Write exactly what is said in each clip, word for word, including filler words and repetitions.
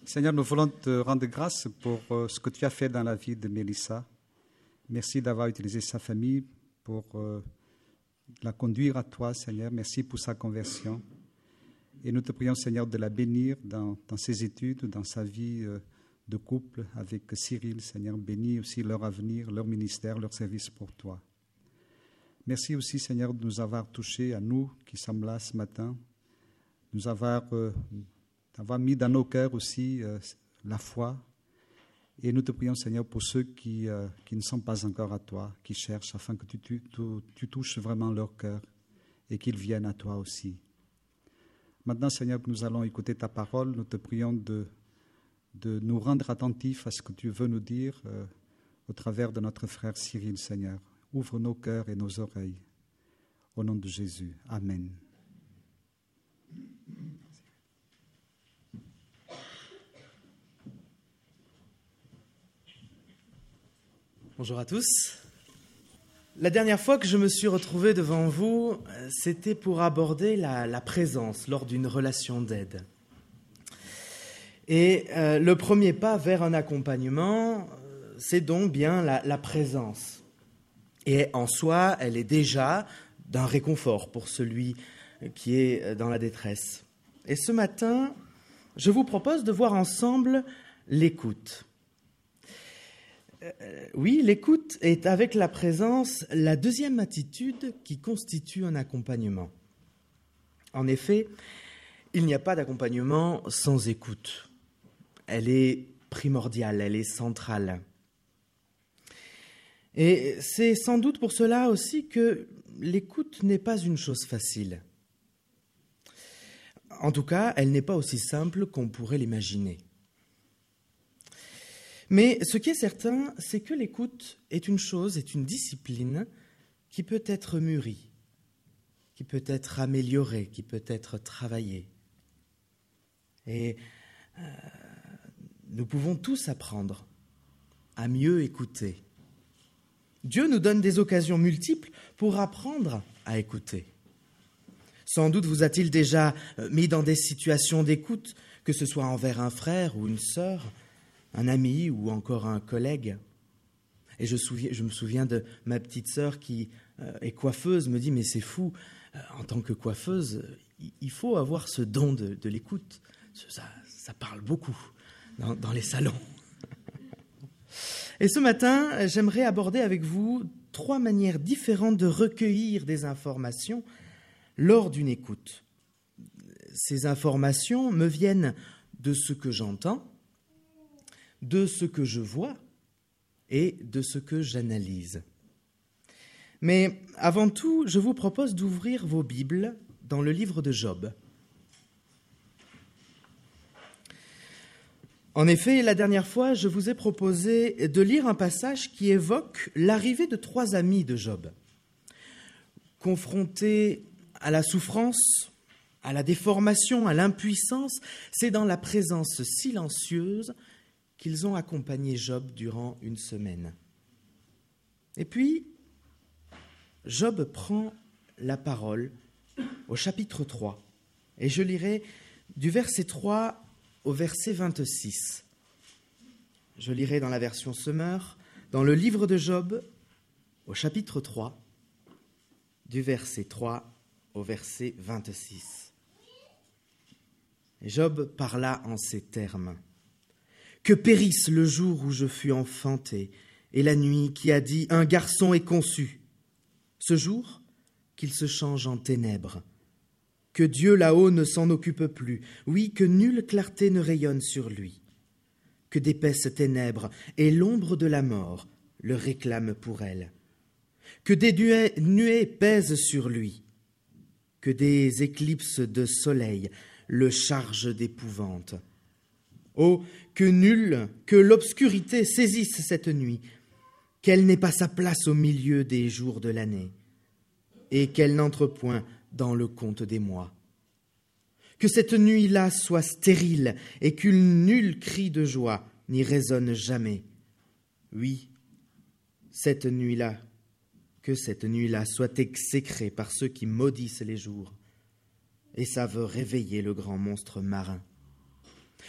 Seigneur, nous voulons te rendre grâce pour euh, ce que tu as fait dans la vie de Mélissa. Merci d'avoir utilisé sa famille pour euh, la conduire à toi, Seigneur. Merci pour sa conversion. Et nous te prions, Seigneur, de la bénir dans, dans ses études, dans sa vie euh, de couple avec Cyril. Seigneur, bénis aussi leur avenir, leur ministère, leur service pour toi. Merci aussi, Seigneur, de nous avoir touchés, à nous qui sommes là ce matin, de nous avoir, euh, d'avoir mis dans nos cœurs aussi euh, la foi. Et nous te prions, Seigneur, pour ceux qui, euh, qui ne sont pas encore à toi, qui cherchent, afin que tu, tu, tu, tu touches vraiment leur cœur et qu'ils viennent à toi aussi. Maintenant, Seigneur, que nous allons écouter ta parole, nous te prions de, de nous rendre attentifs à ce que tu veux nous dire euh, au travers de notre frère Cyril, Seigneur. Ouvre nos cœurs et nos oreilles. Au nom de Jésus. Amen. Bonjour à tous. La dernière fois que je me suis retrouvé devant vous, c'était pour aborder la, la présence lors d'une relation d'aide. Et euh, le premier pas vers un accompagnement, c'est donc bien la, la présence. Et en soi, elle est déjà d'un réconfort pour celui qui est dans la détresse. Et ce matin, je vous propose de voir ensemble l'écoute. Euh, oui, l'écoute est avec la présence la deuxième attitude qui constitue un accompagnement. En effet, il n'y a pas d'accompagnement sans écoute. Elle est primordiale, elle est centrale. Et c'est sans doute pour cela aussi que l'écoute n'est pas une chose facile. En tout cas, elle n'est pas aussi simple qu'on pourrait l'imaginer. Mais ce qui est certain, c'est que l'écoute est une chose, est une discipline qui peut être mûrie, qui peut être améliorée, qui peut être travaillée. Et euh, nous pouvons tous apprendre à mieux écouter. Dieu nous donne des occasions multiples pour apprendre à écouter. Sans doute vous a-t-il déjà mis dans des situations d'écoute, que ce soit envers un frère ou une sœur, un ami ou encore un collègue. Et je, souviens, je me souviens de ma petite sœur qui euh, est coiffeuse, me dit « mais c'est fou, euh, en tant que coiffeuse, il faut avoir ce don de, de l'écoute. Ça, ça parle beaucoup dans, dans les salons. » Et ce matin, j'aimerais aborder avec vous trois manières différentes de recueillir des informations lors d'une écoute. Ces informations me viennent de ce que j'entends, de ce que je vois et de ce que j'analyse. Mais avant tout, je vous propose d'ouvrir vos Bibles dans le livre de Job. En effet, la dernière fois, je vous ai proposé de lire un passage qui évoque l'arrivée de trois amis de Job. Confrontés à la souffrance, à la déformation, à l'impuissance, c'est dans la présence silencieuse qu'ils ont accompagné Job durant une semaine. Et puis, Job prend la parole au chapitre trois, et je lirai du verset trois au verset vingt-six. Je lirai dans la version Semeur, dans le livre de Job, au chapitre trois, du verset trois au verset vingt-six. Et Job parla en ces termes. « Que périsse le jour où je fus enfanté, et la nuit qui a dit « un garçon est conçu ». Ce jour, qu'il se change en ténèbres. Que Dieu là-haut ne s'en occupe plus, oui, que nulle clarté ne rayonne sur lui. Que d'épaisses ténèbres et l'ombre de la mort le réclament pour elle. Que des nuées, nuées pèsent sur lui. Que des éclipses de soleil le chargent d'épouvante. Oh, que nul, que l'obscurité saisisse cette nuit, qu'elle n'ait pas sa place au milieu des jours de l'année, et qu'elle n'entre point dans le compte des mois. Que cette nuit-là soit stérile, et qu'une nul cri de joie n'y résonne jamais. Oui, cette nuit-là, que cette nuit-là soit exécrée par ceux qui maudissent les jours, et savent réveiller le grand monstre marin.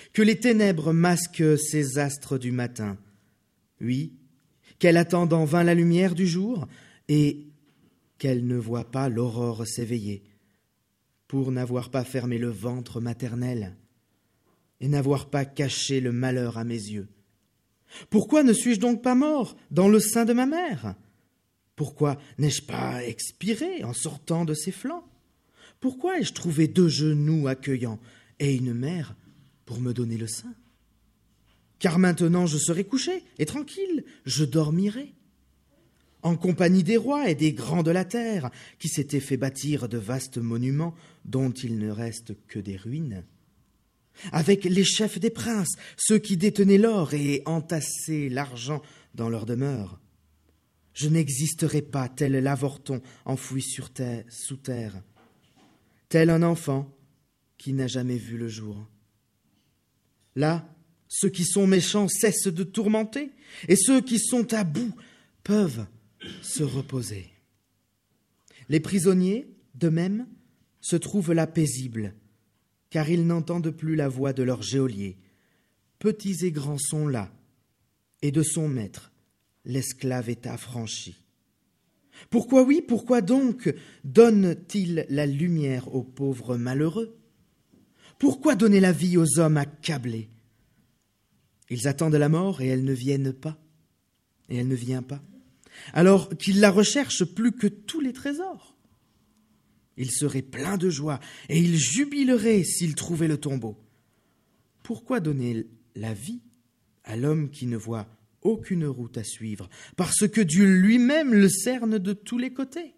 que les ténèbres masquent ces astres du matin. Oui, qu'elle attende en vain la lumière du jour et qu'elle ne voit pas l'aurore s'éveiller, pour n'avoir pas fermé le ventre maternel et n'avoir pas caché le malheur à mes yeux. Pourquoi ne suis-je donc pas mort dans le sein de ma mère? Pourquoi n'ai-je pas expiré en sortant de ses flancs? Pourquoi ai-je trouvé deux genoux accueillants et une mère pour me donner le sein? Car maintenant je serai couché et tranquille, je dormirai, en compagnie des rois et des grands de la terre, qui s'étaient fait bâtir de vastes monuments dont il ne reste que des ruines, avec les chefs des princes, ceux qui détenaient l'or et entassaient l'argent dans leur demeure. Je n'existerai pas tel l'avorton enfoui sur terre, sous terre, tel un enfant qui n'a jamais vu le jour. Là, ceux qui sont méchants cessent de tourmenter, et ceux qui sont à bout peuvent se reposer. Les prisonniers, de même, se trouvent là paisibles, car ils n'entendent plus la voix de leur geôlier. Petits et grands sont là, et de son maître, l'esclave est affranchi. Pourquoi oui, pourquoi donc donne-t-il la lumière aux pauvres malheureux? Pourquoi donner la vie aux hommes accablés? Ils attendent la mort et elle ne vienne pas, et elle ne vient pas, alors qu'ils la recherchent plus que tous les trésors. Ils seraient pleins de joie et ils jubileraient s'ils trouvaient le tombeau. Pourquoi donner la vie à l'homme qui ne voit aucune route à suivre, parce que Dieu lui-même le cerne de tous les côtés?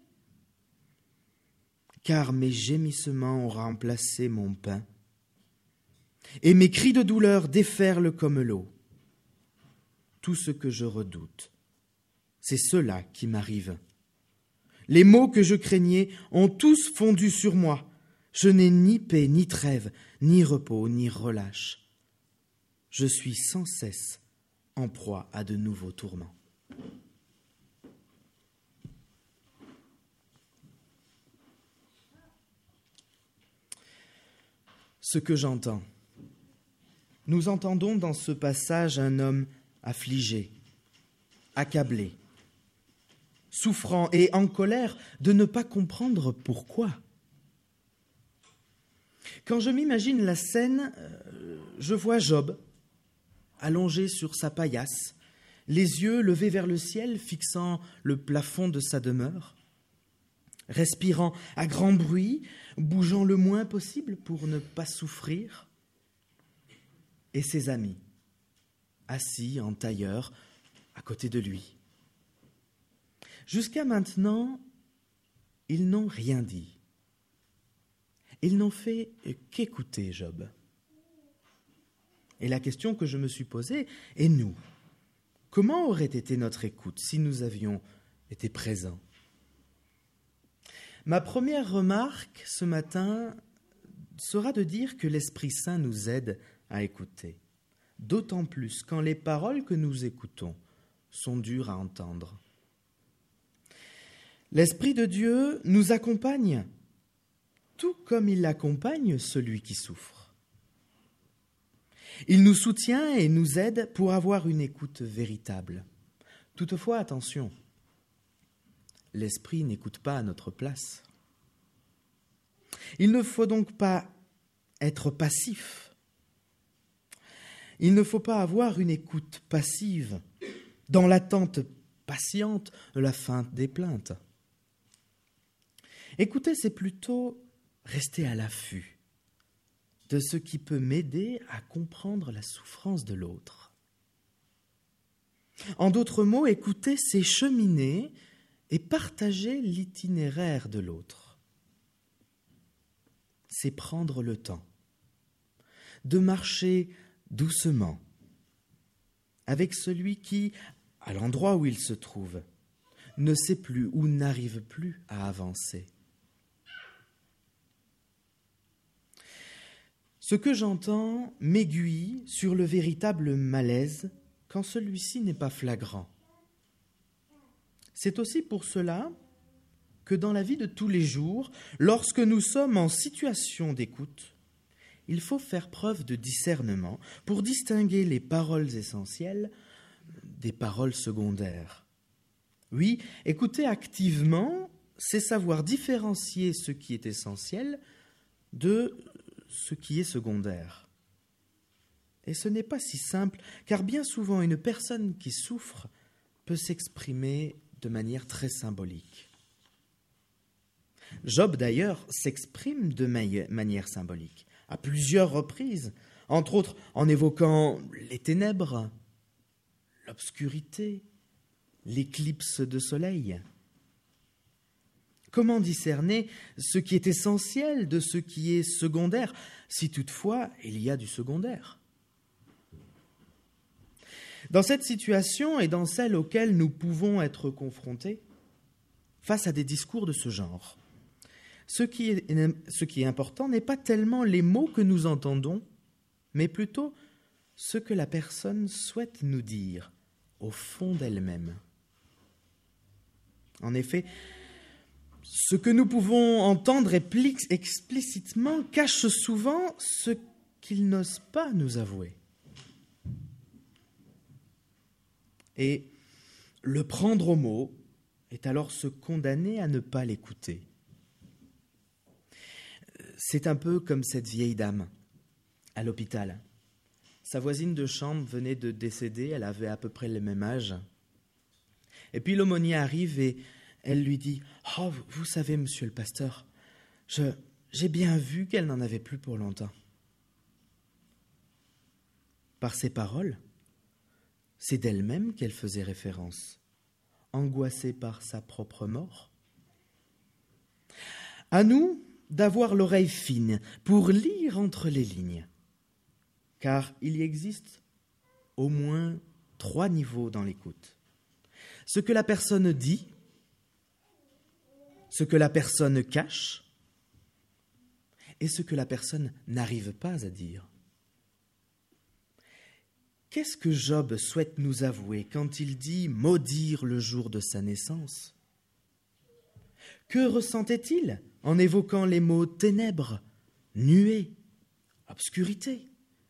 Car mes gémissements ont remplacé mon pain, et mes cris de douleur déferlent comme l'eau. Tout ce que je redoute, c'est cela qui m'arrive. Les maux que je craignais ont tous fondu sur moi. Je n'ai ni paix, ni trêve, ni repos, ni relâche. Je suis sans cesse en proie à de nouveaux tourments. Ce que j'entends. Nous entendons dans ce passage un homme affligé, accablé, souffrant et en colère de ne pas comprendre pourquoi. Quand je m'imagine la scène, je vois Job, allongé sur sa paillasse, les yeux levés vers le ciel, fixant le plafond de sa demeure, respirant à grand bruit, bougeant le moins possible pour ne pas souffrir, et ses amis, assis en tailleur à côté de lui. Jusqu'à maintenant, ils n'ont rien dit. Ils n'ont fait qu'écouter Job. Et la question que je me suis posée est nous. Comment aurait été notre écoute si nous avions été présents? Ma première remarque ce matin sera de dire que l'Esprit Saint nous aide à écouter, d'autant plus quand les paroles que nous écoutons sont dures à entendre. L'Esprit de Dieu nous accompagne, tout comme il accompagne celui qui souffre. Il nous soutient et nous aide pour avoir une écoute véritable. Toutefois, attention, l'Esprit n'écoute pas à notre place. Il ne faut donc pas être passif. Il ne faut pas avoir une écoute passive, dans l'attente patiente de la fin des plaintes. Écouter, c'est plutôt rester à l'affût de ce qui peut m'aider à comprendre la souffrance de l'autre. En d'autres mots, écouter, c'est cheminer et partager l'itinéraire de l'autre. C'est prendre le temps de marcher doucement avec celui qui, à l'endroit où il se trouve, ne sait plus ou n'arrive plus à avancer. Ce que j'entends m'aiguille sur le véritable malaise quand celui-ci n'est pas flagrant. C'est aussi pour cela que dans la vie de tous les jours, lorsque nous sommes en situation d'écoute, il faut faire preuve de discernement pour distinguer les paroles essentielles des paroles secondaires. Oui, écouter activement, c'est savoir différencier ce qui est essentiel de ce qui est secondaire. Et ce n'est pas si simple, car bien souvent une personne qui souffre peut s'exprimer de manière très symbolique. Job, d'ailleurs, s'exprime de manière symbolique, à plusieurs reprises, entre autres en évoquant les ténèbres, l'obscurité, l'éclipse de soleil. Comment discerner ce qui est essentiel de ce qui est secondaire, si toutefois il y a du secondaire ? Dans cette situation et dans celle auxquelles nous pouvons être confrontés, face à des discours de ce genre, ce qui est, ce qui est important n'est pas tellement les mots que nous entendons, mais plutôt ce que la personne souhaite nous dire au fond d'elle-même. En effet, ce que nous pouvons entendre explicitement cache souvent ce qu'il n'ose pas nous avouer. Et le prendre au mot est alors se condamner à ne pas l'écouter. C'est un peu comme cette vieille dame à l'hôpital. Sa voisine de chambre venait de décéder, elle avait à peu près le même âge. Et puis l'aumônier arrive et elle lui dit « Oh, vous savez, monsieur le pasteur, je, j'ai bien vu qu'elle n'en avait plus pour longtemps. » Par ces paroles, c'est d'elle-même qu'elle faisait référence, angoissée par sa propre mort. À nous d'avoir l'oreille fine pour lire entre les lignes, car il y existe au moins trois niveaux dans l'écoute. Ce que la personne dit, ce que la personne cache et ce que la personne n'arrive pas à dire. Qu'est-ce que Job souhaite nous avouer quand il dit « maudire le jour de sa naissance » ? Que ressentait-il en évoquant les mots « ténèbres »,« nuées »,« obscurité » ?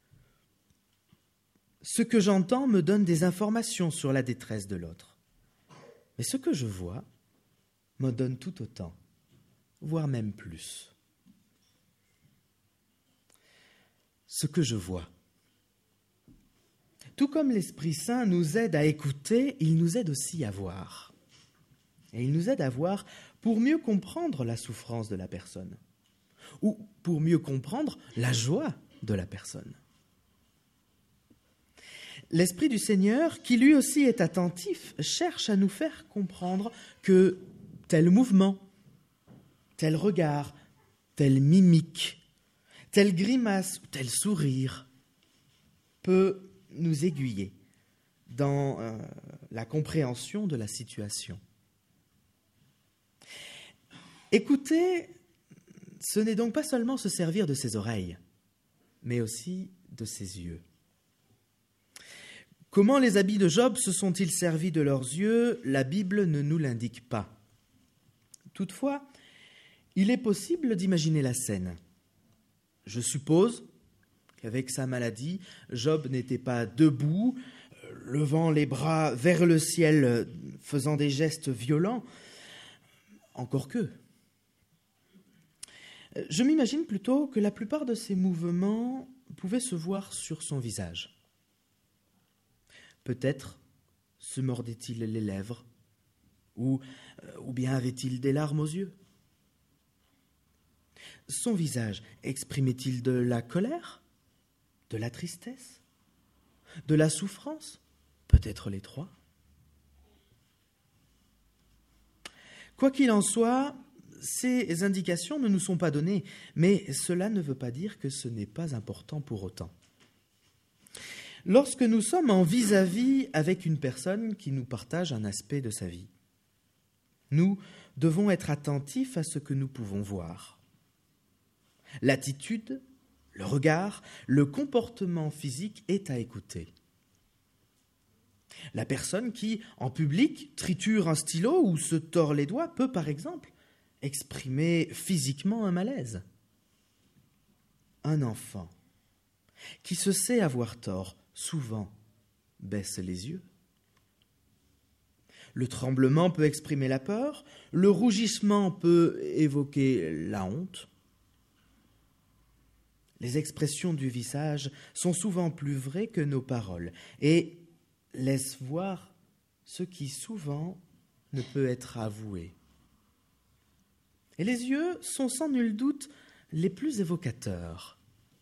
Ce que j'entends me donne des informations sur la détresse de l'autre. Mais ce que je vois me donne tout autant, voire même plus. Ce que je vois. Tout comme l'Esprit Saint nous aide à écouter, il nous aide aussi à voir. Et il nous aide à voir pour mieux comprendre la souffrance de la personne, ou pour mieux comprendre la joie de la personne. L'Esprit du Seigneur, qui lui aussi est attentif, cherche à nous faire comprendre que tel mouvement, tel regard, telle mimique, telle grimace ou tel sourire peut nous aiguiller dans euh, la compréhension de la situation. Écouter, ce n'est donc pas seulement se servir de ses oreilles, mais aussi de ses yeux. Comment les habits de Job se sont-ils servis de leurs yeux ? La Bible ne nous l'indique pas. Toutefois, il est possible d'imaginer la scène. Je suppose qu'avec sa maladie, Job n'était pas debout, levant les bras vers le ciel, faisant des gestes violents, encore que. Je m'imagine plutôt que la plupart de ces mouvements pouvaient se voir sur son visage. Peut-être se mordait-il les lèvres, ou, ou bien avait-il des larmes aux yeux. Son visage exprimait-il de la colère, de la tristesse, de la souffrance, peut-être les trois. Quoi qu'il en soit, ces indications ne nous sont pas données, mais cela ne veut pas dire que ce n'est pas important pour autant. Lorsque nous sommes en vis-à-vis avec une personne qui nous partage un aspect de sa vie, nous devons être attentifs à ce que nous pouvons voir. L'attitude, le regard, le comportement physique est à écouter. La personne qui, en public, triture un stylo ou se tord les doigts peut, par exemple, exprimer physiquement un malaise. un enfant qui se sait avoir tort, souvent baisse les yeux. Le tremblement peut exprimer la peur, le rougissement peut évoquer la honte. Les expressions du visage sont souvent plus vraies que nos paroles et laissent voir ce qui souvent ne peut être avoué. Et les yeux sont sans nul doute les plus évocateurs.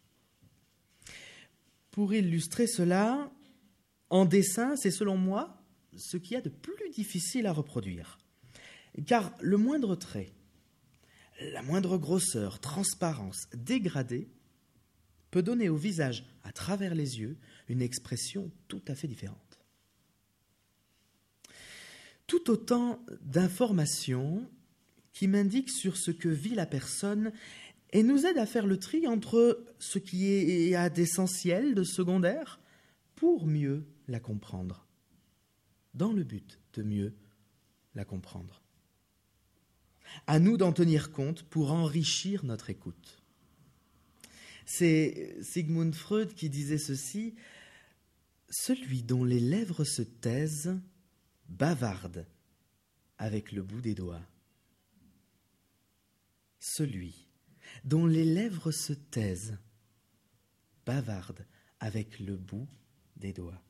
Pour illustrer cela, en dessin, c'est selon moi ce qu'il y a de plus difficile à reproduire. Car le moindre trait, la moindre grosseur, transparence, dégradé, peut donner au visage, à travers les yeux, une expression tout à fait différente. Tout autant d'informations qui m'indiquent sur ce que vit la personne et nous aident à faire le tri entre ce qui est d'essentiel, de secondaire, pour mieux la comprendre, dans le but de mieux la comprendre. À nous d'en tenir compte pour enrichir notre écoute. C'est Sigmund Freud qui disait ceci: « Celui dont les lèvres se taisent bavarde avec le bout des doigts. » Celui dont les lèvres se taisent bavarde avec le bout des doigts.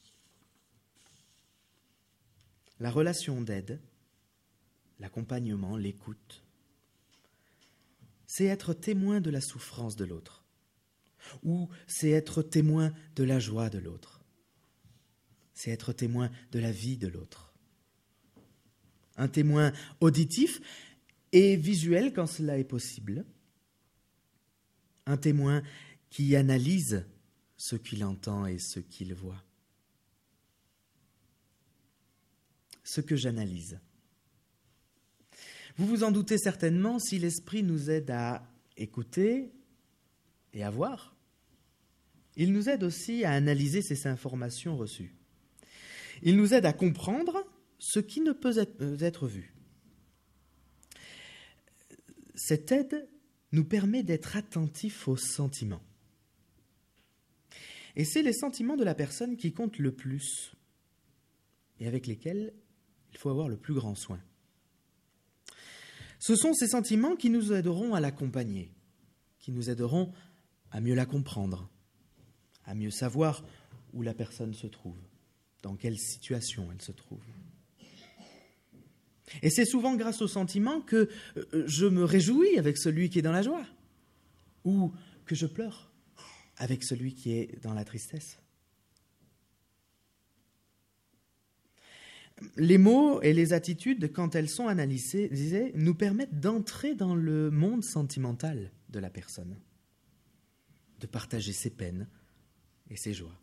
La relation d'aide, l'accompagnement, l'écoute, c'est être témoin de la souffrance de l'autre, ou c'est être témoin de la joie de l'autre, c'est être témoin de la vie de l'autre. Un témoin auditif et visuel quand cela est possible, un témoin qui analyse ce qu'il entend et ce qu'il voit. Ce que j'analyse. Vous vous en doutez certainement, si l'esprit nous aide à écouter et à voir, il nous aide aussi à analyser ces informations reçues. Il nous aide à comprendre ce qui ne peut être vu. Cette aide nous permet d'être attentifs aux sentiments. Et c'est les sentiments de la personne qui comptent le plus et avec lesquels il faut avoir le plus grand soin. Ce sont ces sentiments qui nous aideront à l'accompagner, qui nous aideront à mieux la comprendre, à mieux savoir où la personne se trouve, dans quelle situation elle se trouve. Et c'est souvent grâce aux sentiments que je me réjouis avec celui qui est dans la joie, ou que je pleure avec celui qui est dans la tristesse. Les mots et les attitudes, quand elles sont analysées, nous permettent d'entrer dans le monde sentimental de la personne, de partager ses peines et ses joies.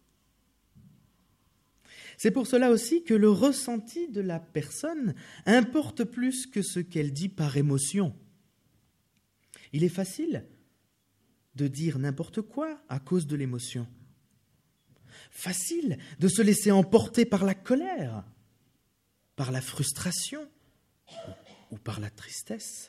C'est pour cela aussi que le ressenti de la personne importe plus que ce qu'elle dit par émotion. Il est facile de dire n'importe quoi à cause de l'émotion. Facile de se laisser emporter par la colère, par la frustration ou par la tristesse.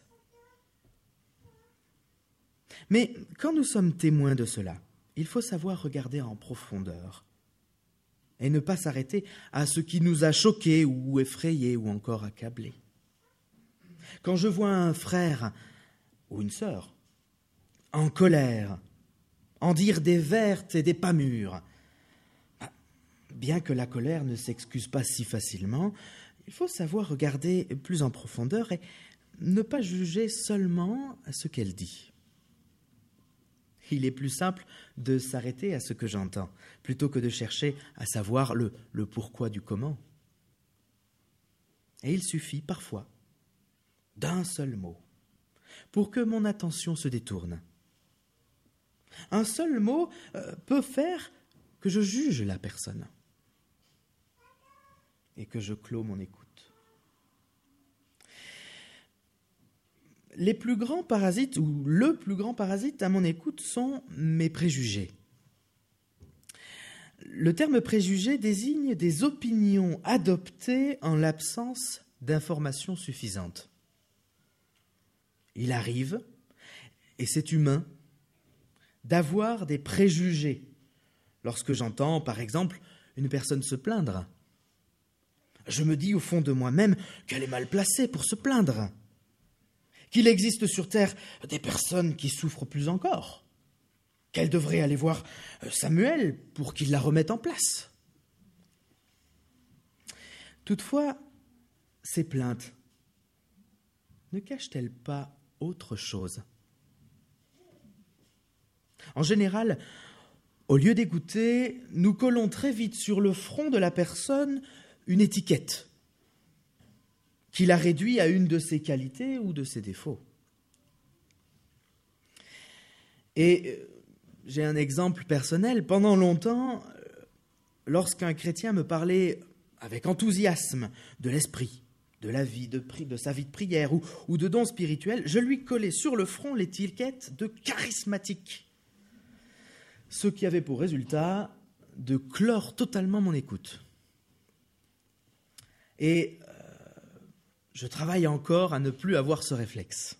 Mais quand nous sommes témoins de cela, il faut savoir regarder en profondeur et ne pas s'arrêter à ce qui nous a choqués ou effrayés ou encore accablés. Quand je vois un frère ou une sœur en colère, en dire des vertes et des pas mûres, bien que la colère ne s'excuse pas si facilement, il faut savoir regarder plus en profondeur et ne pas juger seulement à ce qu'elle dit. Il est plus simple de s'arrêter à ce que j'entends, plutôt que de chercher à savoir le, le pourquoi du comment. Et il suffit parfois d'un seul mot pour que mon attention se détourne. Un seul mot euh, peut faire que je juge la personne et que je clôt mon écoute. Les plus grands parasites, ou le plus grand parasite à mon écoute, sont mes préjugés. Le terme préjugé désigne des opinions adoptées en l'absence d'informations suffisantes. Il arrive, et c'est humain, d'avoir des préjugés lorsque j'entends, par exemple, une personne se plaindre. Je me dis au fond de moi-même qu'elle est mal placée pour se plaindre, qu'il existe sur terre des personnes qui souffrent plus encore, qu'elle devrait aller voir Samuel pour qu'il la remette en place. Toutefois, ces plaintes ne cachent-elles pas autre chose ? En général, au lieu d'écouter, nous collons très vite sur le front de la personne une étiquette qui la réduit à une de ses qualités ou de ses défauts. Et j'ai un exemple personnel. Pendant longtemps, lorsqu'un chrétien me parlait avec enthousiasme de l'esprit, de la vie, de, pri- de sa vie de prière ou, ou de dons spirituels, je lui collais sur le front l'étiquette de charismatique, ce qui avait pour résultat de clore totalement mon écoute. Et euh, je travaille encore à ne plus avoir ce réflexe.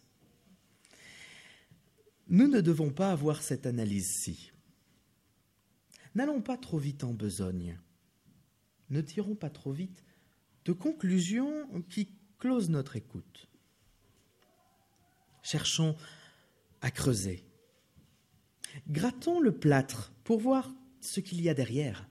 Nous ne devons pas avoir cette analyse-ci. N'allons pas trop vite en besogne. Ne tirons pas trop vite de conclusions qui closent notre écoute. Cherchons à creuser. Grattons le plâtre pour voir ce qu'il y a derrière.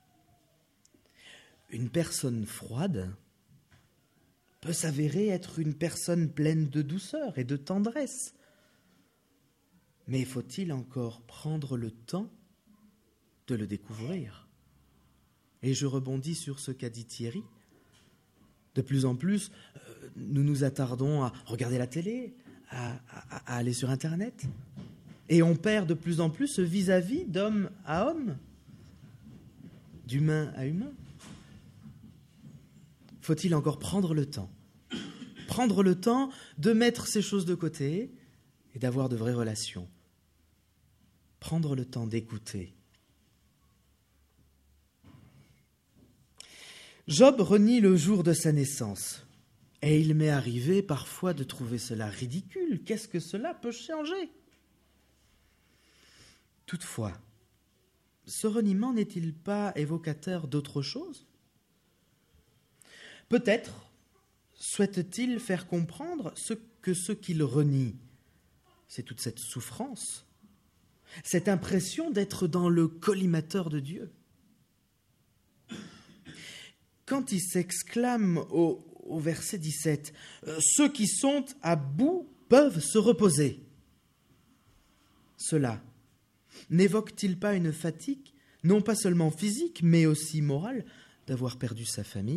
Une personne froide peut s'avérer être une personne pleine de douceur et de tendresse. Mais faut-il encore prendre le temps de le découvrir ? Et je rebondis sur ce qu'a dit Thierry. De plus en plus, euh, nous nous attardons à regarder la télé, à, à, à aller sur Internet. Et on perd de plus en plus ce vis-à-vis d'homme à homme, d'humain à humain. Faut-il encore prendre le temps ? Prendre le temps de mettre ces choses de côté et d'avoir de vraies relations. Prendre le temps d'écouter. Job renie le jour de sa naissance. Et il m'est arrivé parfois de trouver cela ridicule. Qu'est-ce que cela peut changer ? Toutefois, ce reniement n'est-il pas évocateur d'autre chose ? Peut-être souhaite-t-il faire comprendre ce que ce qu'il renie, c'est toute cette souffrance, cette impression d'être dans le collimateur de Dieu. Quand il s'exclame au, au verset dix-sept, « Ceux qui sont à bout peuvent se reposer », cela n'évoque-t-il pas une fatigue, non pas seulement physique, mais aussi morale, d'avoir perdu sa famille ?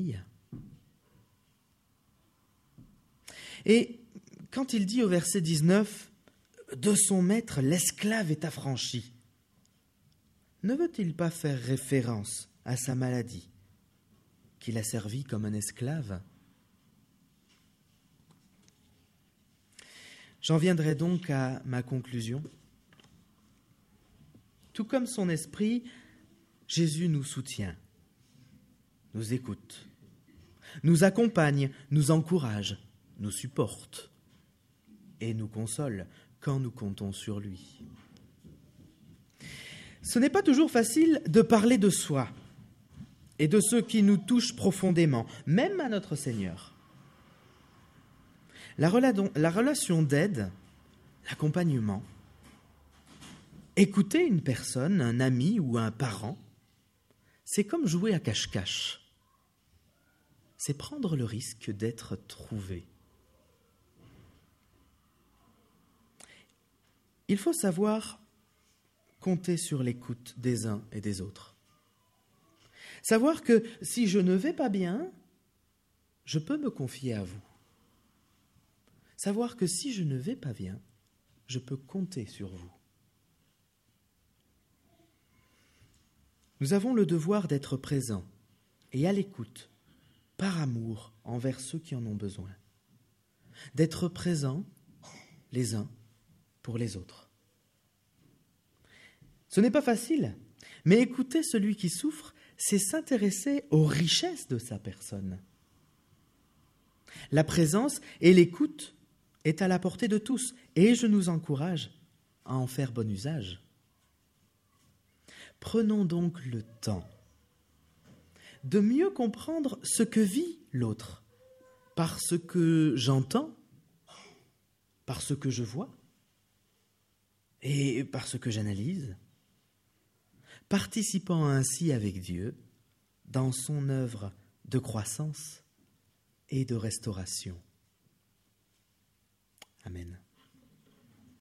Et quand il dit au verset dix-neuf, « De son maître, l'esclave est affranchi », ne veut-il pas faire référence à sa maladie, qu'il a servi comme un esclave ? J'en viendrai donc à ma conclusion. Tout comme son esprit, Jésus nous soutient, nous écoute, nous accompagne, nous encourage, nous supporte et nous console quand nous comptons sur lui. Ce n'est pas toujours facile de parler de soi et de ce qui nous touche profondément, même à notre Seigneur. La, rela- la relation d'aide, l'accompagnement, écouter une personne, un ami ou un parent, c'est comme jouer à cache-cache. C'est prendre le risque d'être trouvé. Il faut savoir compter sur l'écoute des uns et des autres. Savoir que si je ne vais pas bien, je peux me confier à vous. Savoir que si je ne vais pas bien, je peux compter sur vous. Nous avons le devoir d'être présents et à l'écoute, par amour envers ceux qui en ont besoin. D'être présents les uns pour les autres. Ce n'est pas facile, mais écouter celui qui souffre, c'est s'intéresser aux richesses de sa personne. La présence et l'écoute est à la portée de tous, et je nous encourage à en faire bon usage. Prenons donc le temps de mieux comprendre ce que vit l'autre, par ce que j'entends, par ce que je vois et par ce que j'analyse, participant ainsi avec Dieu dans son œuvre de croissance et de restauration. Amen.